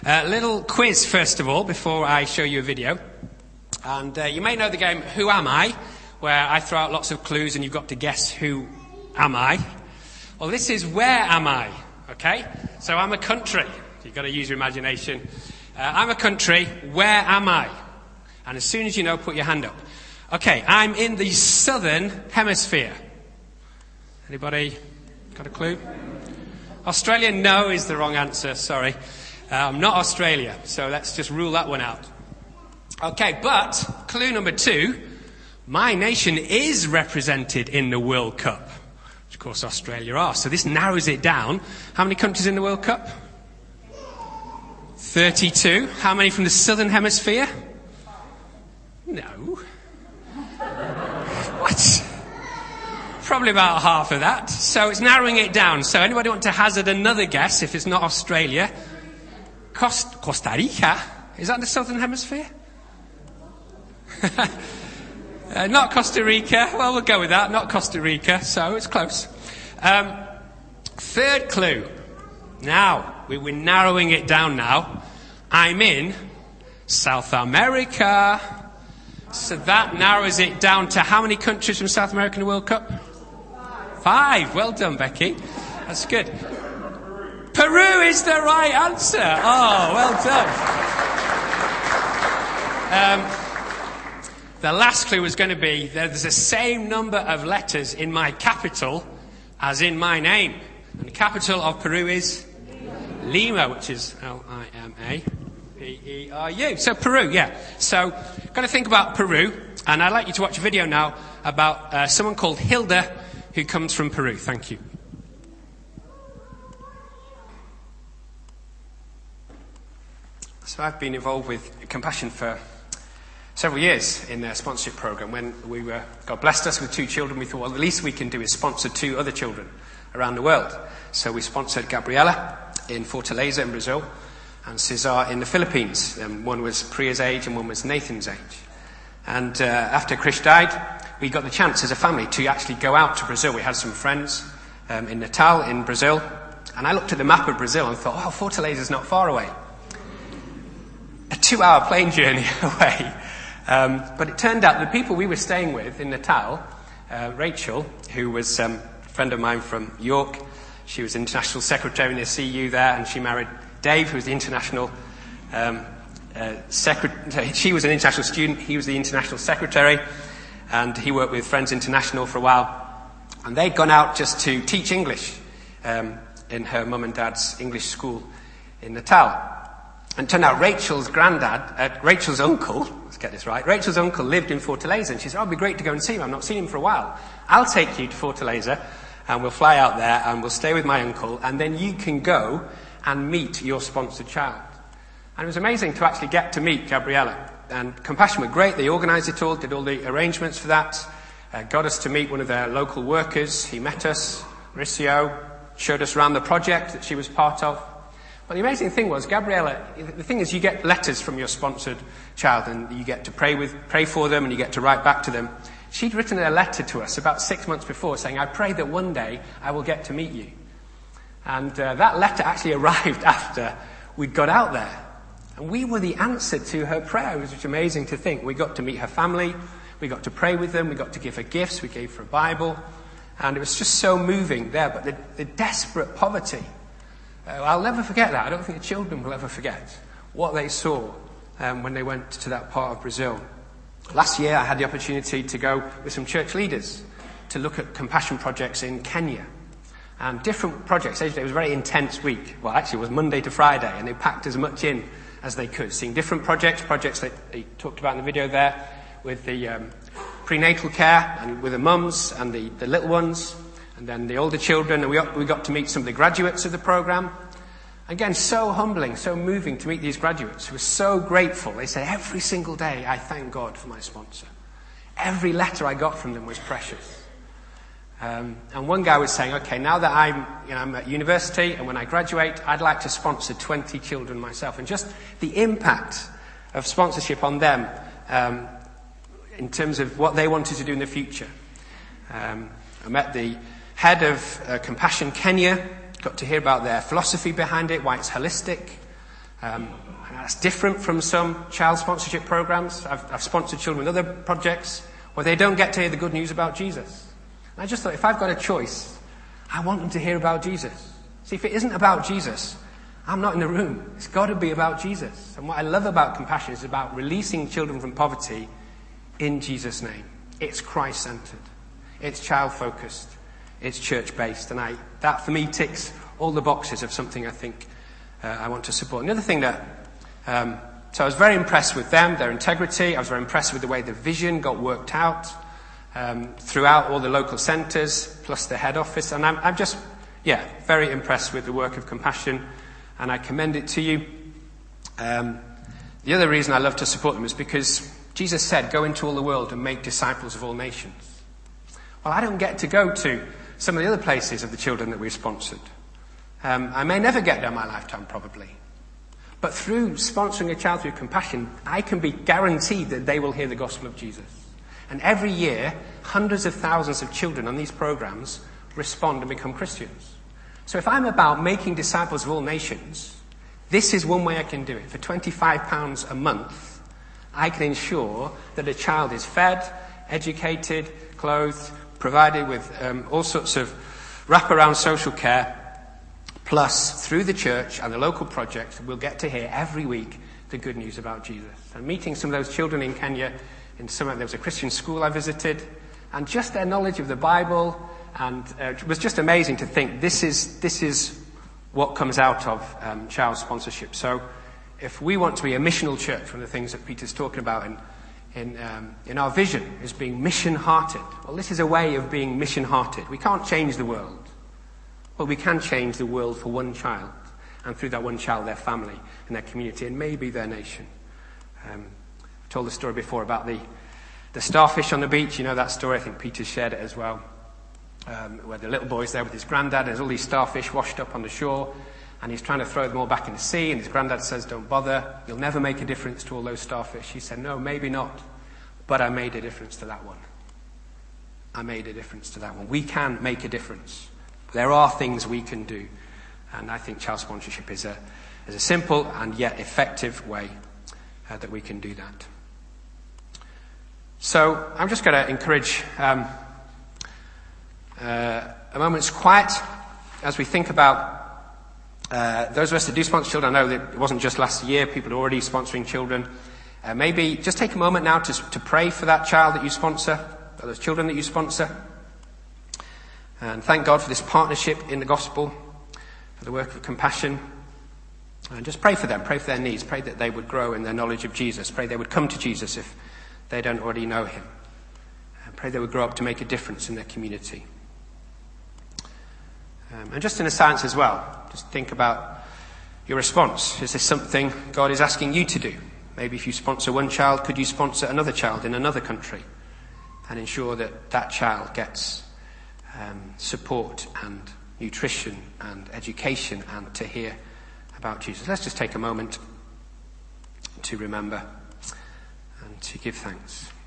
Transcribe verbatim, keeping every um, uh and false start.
A little quiz, first of all, before I show you a video. And uh, you may know the game Who Am I?, where I throw out lots of clues and you've got to guess who am I. Well, this is Where Am I? Okay? So I'm a country. You've got to use your imagination. Uh, I'm a country. Where am I? And as soon as you know, put your hand up. Okay, I'm in the southern hemisphere. Anybody got a clue? Australia, no, is the wrong answer. Sorry. Um, not Australia, so let's just rule that one out. Okay, but clue number two, my nation is represented in the World Cup, which of course Australia are. So this narrows it down. How many countries in the World Cup? thirty-two. How many from the Southern Hemisphere? No. What? Probably about half of that. So it's narrowing it down. So anybody want to hazard another guess if it's not Australia? Costa, Costa Rica? Is that in the Southern Hemisphere? uh, not Costa Rica. Well, we'll go with that. Not Costa Rica. So it's close. Um, third clue. Now, we, we're narrowing it down now. I'm in South America. So that narrows it down to how many countries from South America in the World Cup? Five. Well done, Becky. That's good. Peru is the right answer. Oh, well done. Um, the last clue was going to be there's the same number of letters in my capital as in my name. And the capital of Peru is Lima, which is L I M A P E R U. So Peru, yeah. So got to think about Peru. And I'd like you to watch a video now about uh, someone called Hilda who comes from Peru. Thank you. So I've been involved with Compassion for several years in their sponsorship program. When we were, God blessed us with two children, we thought, well, the least we can do is sponsor two other children around the world. So we sponsored Gabriela in Fortaleza in Brazil and Cesar in the Philippines. Um, one was Priya's age and one was Nathan's age. And uh, after Krish died, we got the chance as a family to actually go out to Brazil. We had some friends um, in Natal in Brazil. And I looked at the map of Brazil and thought, oh, Fortaleza's not far away. A two-hour plane journey away. Um, but it turned out the people we were staying with in Natal, uh, Rachel, who was um, a friend of mine from York, she was international secretary in the C U there, and she married Dave, who was the international um, uh, secretary. She was an international student, he was the international secretary, and he worked with Friends International for a while. And they'd gone out just to teach English um, in her mum and dad's English school in Natal. And it turned out Rachel's granddad, uh, Rachel's uncle, let's get this right, Rachel's uncle lived in Fortaleza, and she said, oh, it'd be great to go and see him. I've not seen him for a while. I'll take you to Fortaleza, and we'll fly out there, and we'll stay with my uncle, and then you can go and meet your sponsored child. And it was amazing to actually get to meet Gabriela. And Compassion were great. They organised it all, did all the arrangements for that, uh, got us to meet one of their local workers. He met us, Mauricio, showed us around the project that she was part of. But the amazing thing was, Gabriela, the thing is you get letters from your sponsored child and you get to pray with, pray for them and you get to write back to them. She'd written a letter to us about six months before saying, I pray that one day I will get to meet you. And uh, that letter actually arrived after we'd got out there. And we were the answer to her prayer. It was just amazing to think. We got to meet her family, we got to pray with them, we got to give her gifts, we gave her a Bible. And it was just so moving there. But the, the desperate poverty, Uh, I'll never forget that. I don't think the children will ever forget what they saw um, when they went to that part of Brazil. Last year I had the opportunity to go with some church leaders to look at compassion projects in Kenya. And different projects. It was a very intense week. Well, actually it was Monday to Friday, and they packed as much in as they could. Seeing different projects, projects that they talked about in the video there, with the um, prenatal care, and with the mums and the, the little ones. And then the older children, and we got, we got to meet some of the graduates of the program. Again, so humbling, so moving to meet these graduates who were so grateful. They said, every single day I thank God for my sponsor. Every letter I got from them was precious. Um, and one guy was saying, okay, now that I'm, you know, I'm at university and when I graduate, I'd like to sponsor twenty children myself. And just the impact of sponsorship on them um, in terms of what they wanted to do in the future. Um, I met the head of uh, Compassion Kenya, got to hear about their philosophy behind it, why it's holistic, Um, and that's different from some child sponsorship programs. I've, I've sponsored children with other projects where they don't get to hear the good news about Jesus. And I just thought, if I've got a choice, I want them to hear about Jesus. See, if it isn't about Jesus, I'm not in the room. It's got to be about Jesus. And what I love about Compassion is about releasing children from poverty in Jesus' name. It's Christ-centered. It's child-focused. It's church-based. And I, that, for me, ticks all the boxes of something I think uh, I want to support. Another thing that... Um, so I was very impressed with them, their integrity. I was very impressed with the way the vision got worked out um, throughout all the local centres, plus the head office. And I'm, I'm just, yeah, very impressed with the work of Compassion. And I commend it to you. Um, the other reason I love to support them is because Jesus said, go into all the world and make disciples of all nations. Well, I don't get to go to some of the other places of the children that we've sponsored. Um, I may never get there in my lifetime, probably. But through sponsoring a child through Compassion, I can be guaranteed that they will hear the gospel of Jesus. And every year, hundreds of thousands of children on these programs respond and become Christians. So if I'm about making disciples of all nations, this is one way I can do it. For twenty-five pounds a month, I can ensure that a child is fed, educated, clothed, provided with um, all sorts of wraparound social care. Plus, through the church and the local projects, we'll get to hear every week the good news about Jesus. And meeting some of those children in Kenya, in some there was a Christian school I visited, and just their knowledge of the Bible, and uh, it was just amazing to think this is this is what comes out of um, child sponsorship. So, if we want to be a missional church, one of the things that Peter's talking about in in um, in our vision is being mission-hearted. Well, this is a way of being mission-hearted. We can't change the world. Well, we can change the world for one child, and through that one child, their family and their community, and maybe their nation. Um, I've told the story before about the, the starfish on the beach. You know that story. I think Peter shared it as well, um, where the little boy's there with his granddad. There's all these starfish washed up on the shore, and he's trying to throw them all back in the sea, and his granddad says, don't bother. You'll never make a difference to all those starfish. He said, no, maybe not, but I made a difference to that one. I made a difference to that one. We can make a difference. There are things we can do, and I think child sponsorship is a is a simple and yet effective way uh, that we can do that. So I'm just going to encourage um, uh, a moment's quiet as we think about uh, those of us that do sponsor children. I know that it wasn't just last year; people are already sponsoring children. Uh, maybe just take a moment now to to pray for that child that you sponsor, or those children that you sponsor. And thank God for this partnership in the gospel, for the work of Compassion. And just pray for them, pray for their needs, pray that they would grow in their knowledge of Jesus, pray they would come to Jesus if they don't already know him. And pray they would grow up to make a difference in their community. Um, and just in a silence as well, just think about your response. Is this something God is asking you to do? Maybe if you sponsor one child, could you sponsor another child in another country and ensure that that child gets Um, support and nutrition and education and to hear about Jesus? Let's just take a moment to remember and to give thanks.